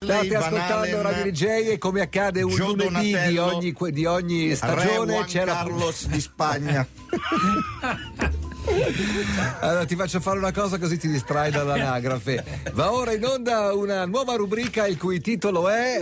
State ascoltando Radio DJ e come accade un Gio lunedì Donatello, di ogni stagione Juan c'è Carlos di Spagna. Allora ti faccio fare una cosa così ti distrai dall'anagrafe. Va ora in onda una nuova rubrica il cui titolo è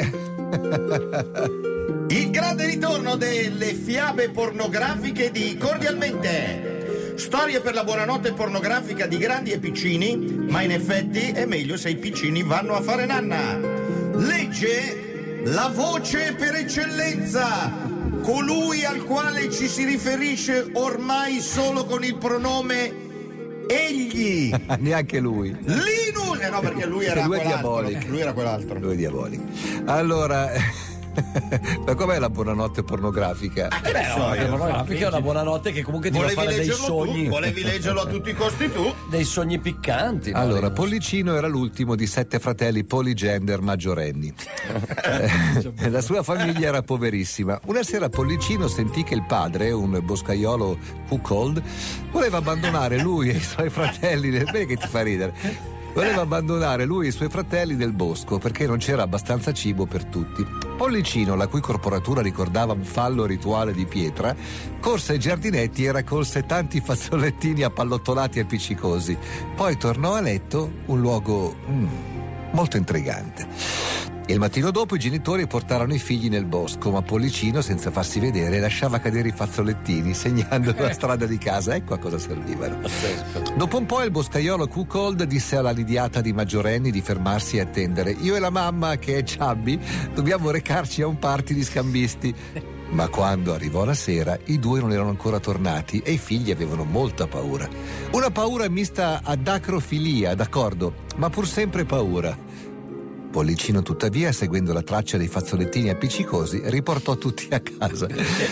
Il grande ritorno delle fiabe pornografiche di Cordialmente. Storie per la buonanotte pornografica di grandi e piccini, ma in effetti è meglio se i piccini vanno a fare nanna. Legge la voce per eccellenza, colui al quale ci si riferisce ormai solo con il pronome egli. neanche lui. Linus! No, perché lui era quell'altro. Lui era quell'altro. Lui è diabolico. Allora, ma com'è la buonanotte pornografica? La pornografica è una buonanotte che comunque ti fa fare dei sogni. Tu? Volevi leggerlo a tutti i costi tu? Dei sogni piccanti. Allora, Pollicino era l'ultimo di 7 fratelli poligender maggiorenni. La sua famiglia era poverissima. Una sera Pollicino sentì che il padre, un boscaiolo cuckold, voleva abbandonare lui e i suoi fratelli. Bene che ti fa ridere. Voleva abbandonare lui e i suoi fratelli nel bosco perché non c'era abbastanza cibo per tutti. Pollicino, la cui corporatura ricordava un fallo rituale di pietra, corse ai giardinetti e raccolse tanti fazzolettini appallottolati e appiccicosi. Poi tornò a letto, un luogo molto intrigante. Il mattino dopo i genitori portarono i figli nel bosco, ma Pollicino, senza farsi vedere, lasciava cadere i fazzolettini, segnando la strada di casa. Ecco a cosa servivano. Dopo un po' il boscaiolo cuckold disse alla nidiata di maggiorenni di fermarsi e attendere. Io e la mamma, che è Chubby, dobbiamo recarci a un party di scambisti. Ma quando arrivò la sera, i due non erano ancora tornati e i figli avevano molta paura. Una paura mista ad acrofilia, d'accordo, ma pur sempre paura. Pollicino, tuttavia, seguendo la traccia dei fazzolettini appiccicosi, riportò tutti a casa.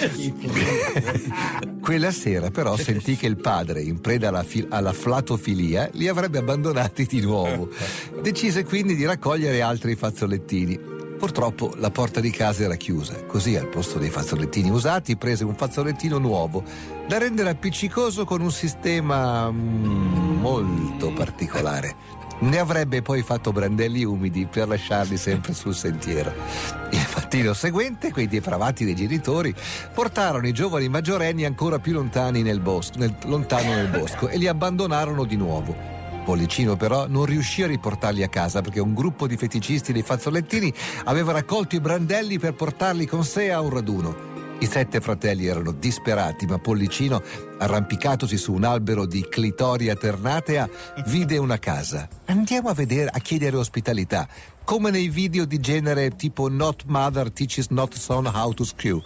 Quella sera, però, sentì che il padre, in preda alla flatofilia, li avrebbe abbandonati di nuovo. Decise quindi di raccogliere altri fazzolettini. Purtroppo la porta di casa era chiusa, così al posto dei fazzolettini usati prese un fazzolettino nuovo da rendere appiccicoso con un sistema molto particolare. Ne avrebbe poi fatto brandelli umidi per lasciarli sempre sul sentiero. Il mattino seguente, quei depravati dei genitori portarono i giovani maggiorenni ancora più lontano nel bosco e li abbandonarono di nuovo. Pollicino però non riuscì a riportarli a casa perché un gruppo di feticisti dei fazzolettini aveva raccolto i brandelli per portarli con sé a un raduno. I 7 fratelli erano disperati, ma Pollicino, arrampicatosi su un albero di clitoria ternatea, vide una casa. Andiamo a chiedere ospitalità, come nei video di genere tipo Not Mother Teaches Not Son How to Screw.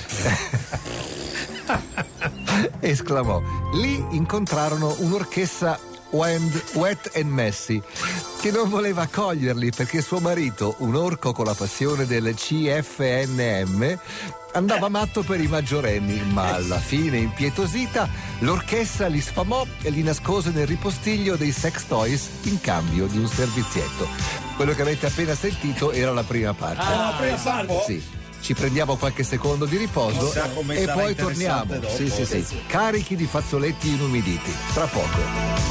Esclamò. Lì incontrarono un'orchestra Wet and Messy che non voleva accoglierli perché suo marito, un orco con la passione del CFNM, andava matto per i maggiorenni, ma alla fine, impietosita, l'orchestra li sfamò e li nascose nel ripostiglio dei sex toys in cambio di un servizietto. Quello che avete appena sentito era la prima parte. La prima parte? Sì. Ci prendiamo qualche secondo di riposo e poi torniamo. Sì. Carichi di fazzoletti inumiditi. Tra poco.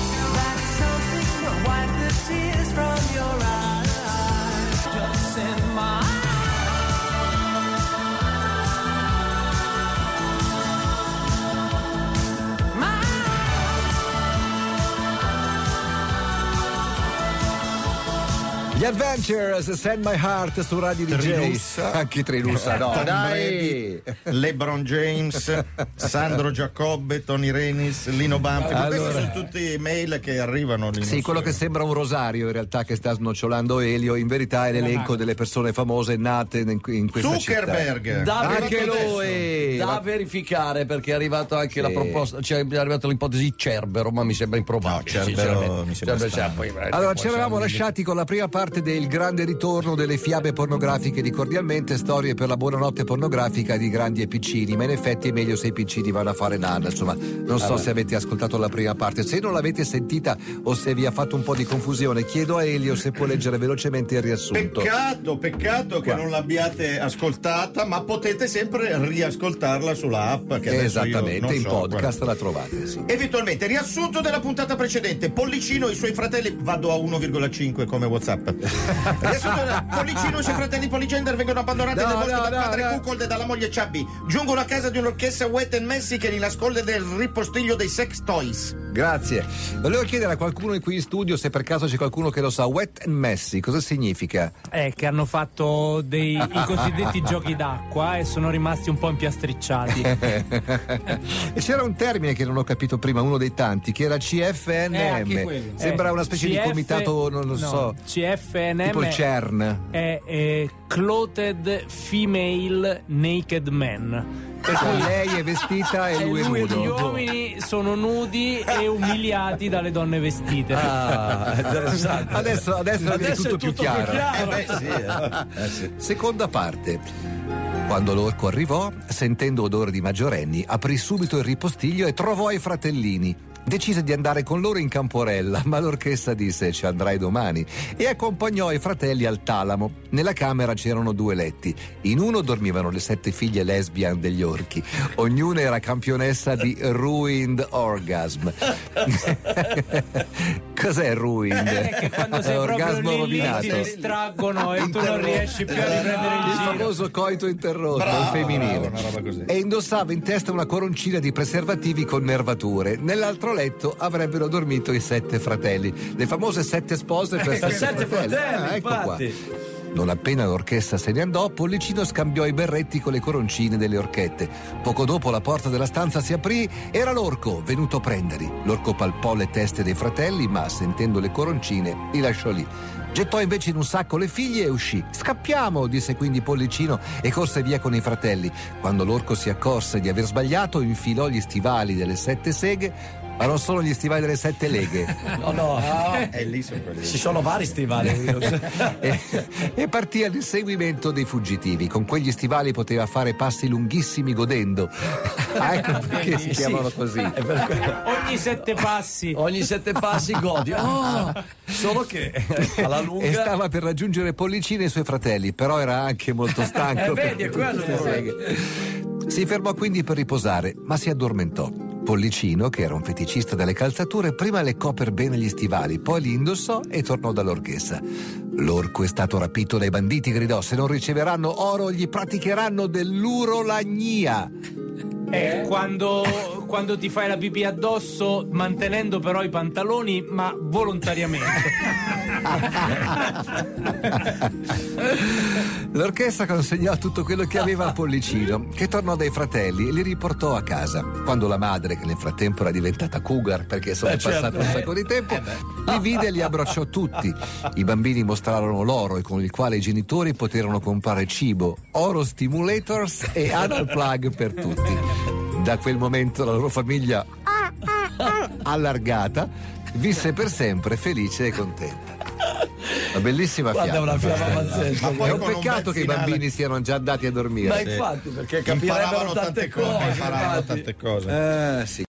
Gli Adventures, Send My Heart su Radio DJ. Trilussa. Anche Trilussa, no, Tom dai. Brady, LeBron James, Sandro Giacobbe, Tony Renis, Lino Banfi. Ma questi sono tutti mail che arrivano. Sì, quello che sembra un rosario in realtà che sta snocciolando Elio, in verità è l'elenco delle persone famose nate in questa Zuckerberg. città. Anche lui. Da verificare perché è arrivato anche la proposta, cioè è arrivata l'ipotesi Cerbero, ma mi sembra improbabile. No, Cerbero mi sembra strano. Allora, ci eravamo lasciati con la prima parte del grande ritorno delle fiabe pornografiche di Cordialmente, storie per la buonanotte pornografica di grandi e piccini, ma in effetti è meglio se i piccini vanno a fare nanna. Insomma, non so se avete ascoltato la prima parte, se non l'avete sentita o se vi ha fatto un po' di confusione, chiedo a Elio se può leggere velocemente il riassunto. Peccato che non l'abbiate ascoltata, ma potete sempre riascoltarla sulla app che esattamente, in podcast quale. la trovate, sì. Eventualmente riassunto della puntata precedente: Pollicino e i suoi fratelli, vado a 1,5 come WhatsApp. Adesso Pollicino e i suoi fratelli Poligender vengono abbandonati nel bosco dal padre Cuckold e dalla moglie Chubby. Giungono a casa di un'orchestra Wet and Messy che li nasconde del ripostiglio dei sex toys. Grazie. Volevo chiedere a qualcuno qui in studio se per caso c'è qualcuno che lo sa. Wet and Messy, cosa significa? Che hanno fatto i cosiddetti giochi d'acqua e sono rimasti un po' impiastricciati. E c'era un termine che non ho capito prima, uno dei tanti, che era CFNM. Sembra una specie di comitato, non lo so. CFNM tipo il CERN. È Clothed Female Naked Man. Per cui lei è vestita e lui è nudo. Gli uomini sono nudi e umiliati dalle donne vestite. Interessante. Adesso è tutto più chiaro. Sì. Seconda parte. Quando l'orco arrivò, sentendo odore di maggiorenni, aprì subito il ripostiglio e trovò i fratellini. Decise di andare con loro in Camporella, ma l'orchestra disse ci andrai domani e accompagnò i fratelli al Talamo. Nella camera c'erano 2 letti. In uno dormivano le 7 figlie lesbian degli orchi. Ognuna era campionessa di Ruined Orgasm. Cos'è Ruined? È che quando sei orgasmo proprio lì ti distraggono e tu non riesci più a riprendere il giro. Famoso coito interrotto, il femminile. Una roba così. E indossava in testa una coroncina di preservativi con nervature. Nell'altro letto avrebbero dormito i 7 fratelli, le famose 7 spose per 7 fratelli. Ecco infatti. qua. Non appena l'orchestra se ne andò, Pollicino scambiò i berretti con le coroncine delle orchette. Poco dopo la porta della stanza si aprì, era l'orco venuto a prenderli. L'orco palpò le teste dei fratelli, ma sentendo le coroncine li lasciò lì. Gettò invece in un sacco le figlie e uscì. Scappiamo, disse quindi Pollicino e corse via con i fratelli. Quando l'orco si accorse di aver sbagliato, infilò gli stivali delle 7 seghe, ma non sono gli stivali delle 7 leghe. No. E lì sono quelli. Ci sono vari stivali. e partì all'inseguimento dei fuggitivi. Con quegli stivali poteva fare passi lunghissimi godendo. Ecco perché si chiamano così. Ogni 7 passi godi. Solo che alla lunga. E stava per raggiungere Pollicino e i suoi fratelli, però era anche molto stanco. Vedi, è quello il problema. Si fermò quindi per riposare, ma si addormentò. Pollicino, che era un feticista delle calzature, prima leccò per bene gli stivali, poi li indossò e tornò dall'orchestra. L'orco è stato rapito dai banditi, gridò, se non riceveranno oro gli praticheranno dell'urolagnia. Quando ti fai la pipì addosso mantenendo però i pantaloni, ma volontariamente. L'orchestra consegnò tutto quello che aveva a Pollicino, che tornò dai fratelli e li riportò a casa. Quando la madre, che nel frattempo era diventata cougar perché sono passato un sacco di tempo, li vide e li abbracciò tutti. I bambini mostrarono l'oro e con il quale i genitori poterono comprare cibo, oro stimulators e anal plug per tutti. Da quel momento la loro famiglia allargata visse per sempre felice e contenta. Una bellissima fiaba. Guarda, una fiaba pazzesca. È un peccato che i bambini siano già andati a dormire. Ma infatti, perché capirebbero tante cose. Imparavano tante cose. Sì.